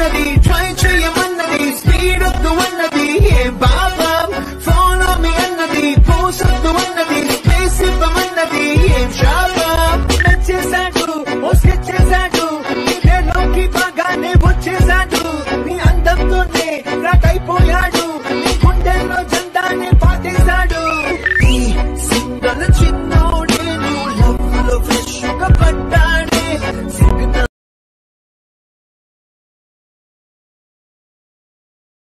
అన్నది, try చేయమన్నది, speed వద్దు అన్నది, ఏ పాపం ఫాలో మీ అన్నది, పోసొద్దు అన్నది, స్పేస్ ఇవ్వమన్నది, ఏం శాపం. నచ్చేశాడు, ఓ స్కెచ్ చేశాడు, లోకి బాగానే వచ్చేశాడు, నీ అందంతోనే